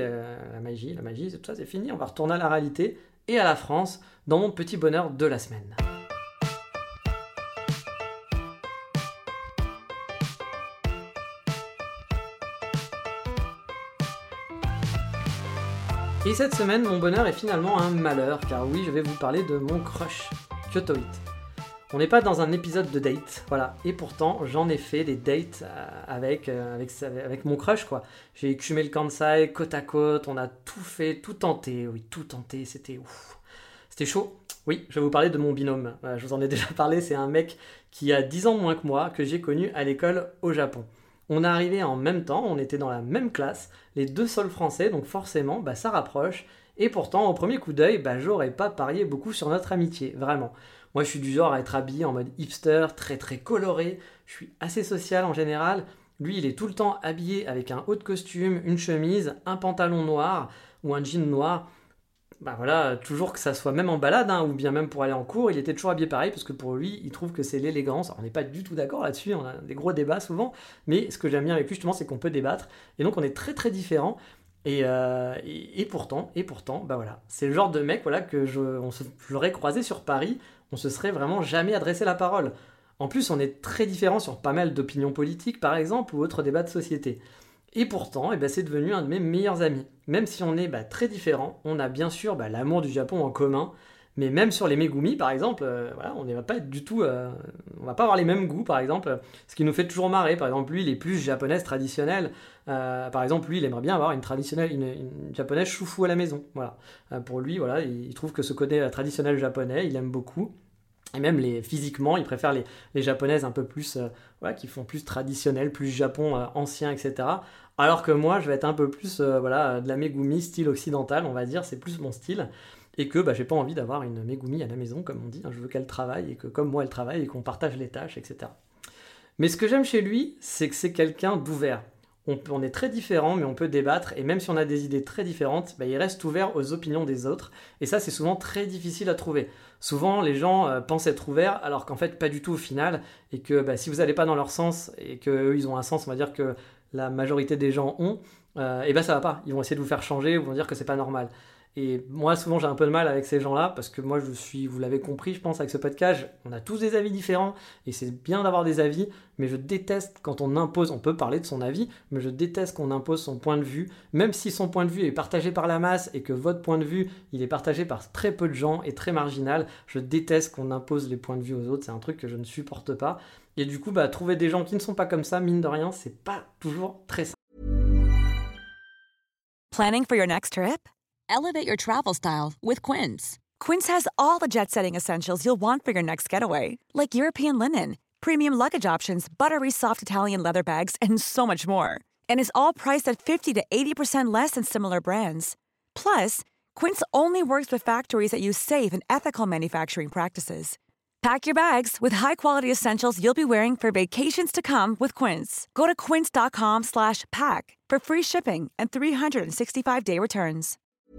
tout ça c'est fini, on va retourner à la réalité et à la France dans mon petit bonheur de la semaine. Et cette semaine, mon bonheur est finalement un malheur, car oui, je vais vous parler de mon crush, Kyoto Heat. On n'est pas dans un épisode de date, voilà, et pourtant j'en ai fait des dates avec mon crush, quoi. J'ai écumé le Kansai, côte à côte, on a tout fait, tout tenté, c'était ouf. C'était chaud. Oui, je vais vous parler de mon binôme, je vous en ai déjà parlé, c'est un mec qui a 10 ans moins que moi, que j'ai connu à l'école au Japon. On est arrivés en même temps, on était dans la même classe, les deux sols français, donc forcément, ça rapproche. Et pourtant, au premier coup d'œil, j'aurais pas parié beaucoup sur notre amitié, vraiment. Moi, je suis du genre à être habillé en mode hipster, très très coloré. Je suis assez social en général. Lui, il est tout le temps habillé avec un haut de costume, une chemise, un pantalon noir ou un jean noir. Voilà, toujours que ça soit même en balade, ou bien même pour aller en cours, il était toujours habillé pareil, parce que pour lui, il trouve que c'est l'élégance. Alors, on n'est pas du tout d'accord là-dessus, on a des gros débats souvent, mais ce que j'aime bien avec lui, justement, c'est qu'on peut débattre, et donc on est très très différents, et pourtant, voilà, c'est le genre de mec, voilà, que je l'aurais croisé sur Paris, on se serait vraiment jamais adressé la parole. En plus, on est très différents sur pas mal d'opinions politiques, par exemple, ou autres débats de société. Et pourtant, c'est devenu un de mes meilleurs amis. Même si on est très différents, on a bien sûr l'amour du Japon en commun, mais même sur les megumi, par exemple, on ne va pas être du tout, on va pas avoir les mêmes goûts, par exemple, ce qui nous fait toujours marrer. Par exemple, lui, il est plus japonaise traditionnelle. Par exemple, lui, il aimerait bien avoir une japonaise choufou à la maison. Voilà. Pour lui, voilà, il trouve que ce côté traditionnel japonais, il aime beaucoup. Et même physiquement, il préfère les japonaises un peu plus, qui font plus traditionnel, plus Japon ancien, etc. Alors que moi, je vais être un peu plus, de la megumi style occidental, on va dire, c'est plus mon style. Et que j'ai pas envie d'avoir une megumi à la maison, comme on dit. Je veux qu'elle travaille, et que comme moi, elle travaille, et qu'on partage les tâches, etc. Mais ce que j'aime chez lui, c'est que c'est quelqu'un d'ouvert. on est très différents, mais on peut débattre, et même si on a des idées très différentes, il reste ouvert aux opinions des autres, et ça c'est souvent très difficile à trouver. Souvent les gens pensent être ouverts, alors qu'en fait pas du tout au final, et que si vous n'allez pas dans leur sens, et qu'eux ils ont un sens, on va dire que la majorité des gens ont, et ça va pas, ils vont essayer de vous faire changer, ou vont dire que c'est pas normal. Et moi, souvent, j'ai un peu de mal avec ces gens-là, parce que moi, vous l'avez compris, je pense, avec ce podcast, on a tous des avis différents, et c'est bien d'avoir des avis, mais je déteste quand on impose, on peut parler de son avis, mais je déteste qu'on impose son point de vue, même si son point de vue est partagé par la masse, et que votre point de vue, il est partagé par très peu de gens, et très marginal, je déteste qu'on impose les points de vue aux autres, c'est un truc que je ne supporte pas. Et du coup, trouver des gens qui ne sont pas comme ça, mine de rien, c'est pas toujours très simple. Planning for your next trip? Elevate your travel style with Quince. Quince has all the jet-setting essentials you'll want for your next getaway, like European linen, premium luggage options, buttery soft Italian leather bags, and so much more. And is all priced at 50 to 80% less than similar brands. Plus, Quince only works with factories that use safe and ethical manufacturing practices. Pack your bags with high-quality essentials you'll be wearing for vacations to come with Quince. Go to quince.com/pack for free shipping and 365-day returns.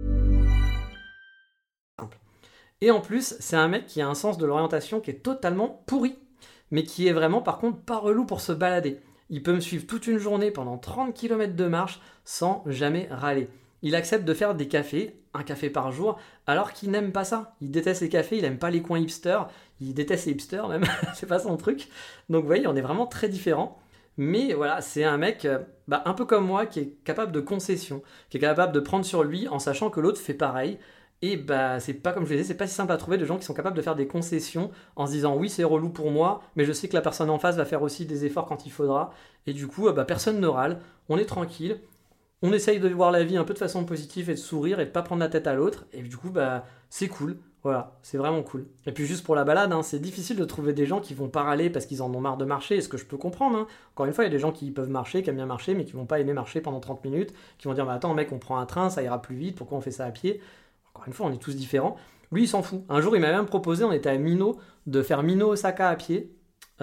Et en plus, c'est un mec qui a un sens de l'orientation qui est totalement pourri, mais qui est vraiment par contre pas relou pour se balader. Il peut me suivre toute une journée pendant 30 km de marche sans jamais râler. Il accepte de faire des cafés, un café par jour, alors qu'il n'aime pas ça. Il déteste les cafés, il n'aime pas les coins hipsters, il déteste les hipsters même, c'est pas son truc. Donc vous voyez, on est vraiment très différents. Mais voilà, c'est un mec un peu comme moi qui est capable de concession, qui est capable de prendre sur lui en sachant que l'autre fait pareil. Et c'est pas comme je le disais, c'est pas si simple à trouver de gens qui sont capables de faire des concessions en se disant oui c'est relou pour moi, mais je sais que la personne en face va faire aussi des efforts quand il faudra. Et du coup, personne ne râle, on est tranquille, on essaye de voir la vie un peu de façon positive et de sourire et de pas prendre la tête à l'autre. Et du coup, c'est cool. Voilà, c'est vraiment cool. Et puis juste pour la balade, c'est difficile de trouver des gens qui vont pas râler parce qu'ils en ont marre de marcher, et ce que je peux comprendre. Encore une fois, il y a des gens qui peuvent marcher, qui aiment bien marcher, mais qui vont pas aimer marcher pendant 30 minutes, qui vont dire attends mec, on prend un train, ça ira plus vite, pourquoi on fait ça à pied ? Encore une fois, on est tous différents. Lui, il s'en fout. Un jour, il m'a même proposé, on était à Mino, de faire Mino-Osaka à pied.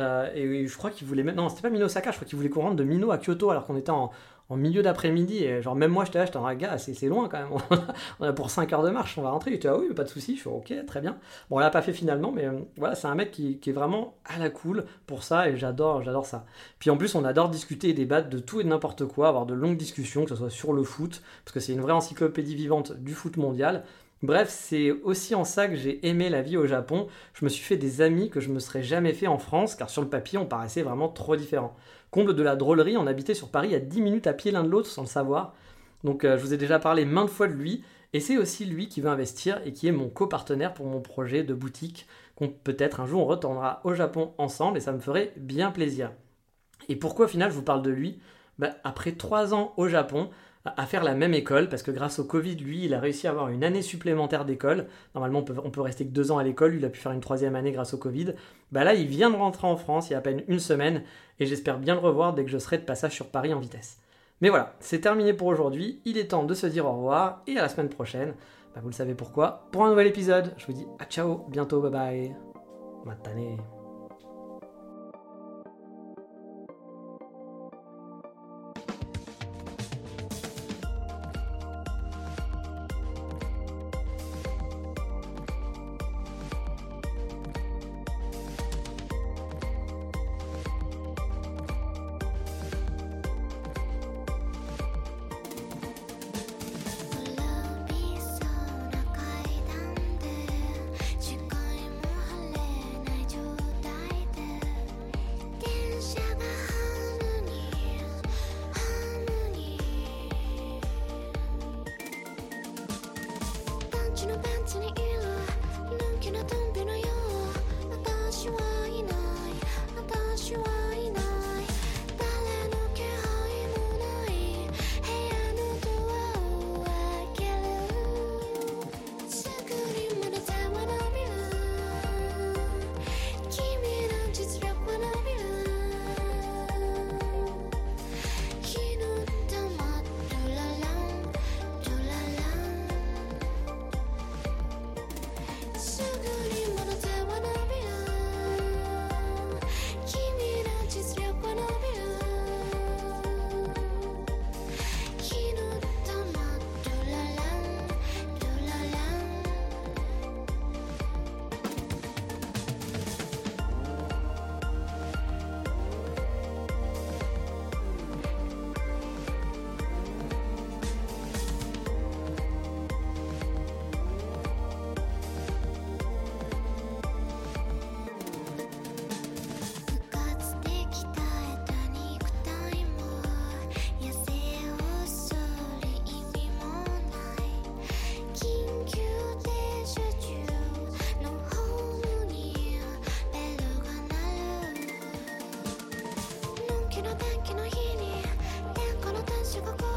Et je crois qu'il voulait... Non, c'était pas Mino-Osaka, je crois qu'il voulait qu'on rentre de Mino à Kyoto alors qu'on était en milieu d'après-midi. Et genre, même moi, j'étais là, gars, c'est loin quand même. On a pour 5 heures de marche, on va rentrer. Il était oui, pas de souci. Je suis ok, très bien. Bon, on l'a pas fait finalement, mais voilà, c'est un mec qui est vraiment à la cool pour ça, et j'adore ça. Puis en plus, on adore discuter et débattre de tout et de n'importe quoi, avoir de longues discussions, que ce soit sur le foot, parce que c'est une vraie encyclopédie vivante du foot mondial. Bref, c'est aussi en ça que j'ai aimé la vie au Japon. Je me suis fait des amis que je me serais jamais fait en France, car sur le papier, on paraissait vraiment trop différents. Comble de la drôlerie, on habitait sur Paris à 10 minutes à pied l'un de l'autre sans le savoir. Donc je vous ai déjà parlé maintes fois de lui, et c'est aussi lui qui veut investir et qui est mon copartenaire pour mon projet de boutique, qu'on peut-être un jour on retournera au Japon ensemble, et ça me ferait bien plaisir. Et pourquoi au final je vous parle de lui ? Après 3 ans au Japon, à faire la même école, parce que grâce au Covid, lui, il a réussi à avoir une année supplémentaire d'école. Normalement, on peut rester que 2 ans à l'école. Lui, il a pu faire une 3e année grâce au Covid. Là, il vient de rentrer en France il y a à peine 1 semaine, et j'espère bien le revoir dès que je serai de passage sur Paris en vitesse. Mais voilà, c'est terminé pour aujourd'hui. Il est temps de se dire au revoir, et à la semaine prochaine. Vous le savez pourquoi, pour un nouvel épisode. Je vous dis à ciao, bientôt, bye bye. Matane. すぐに Sugar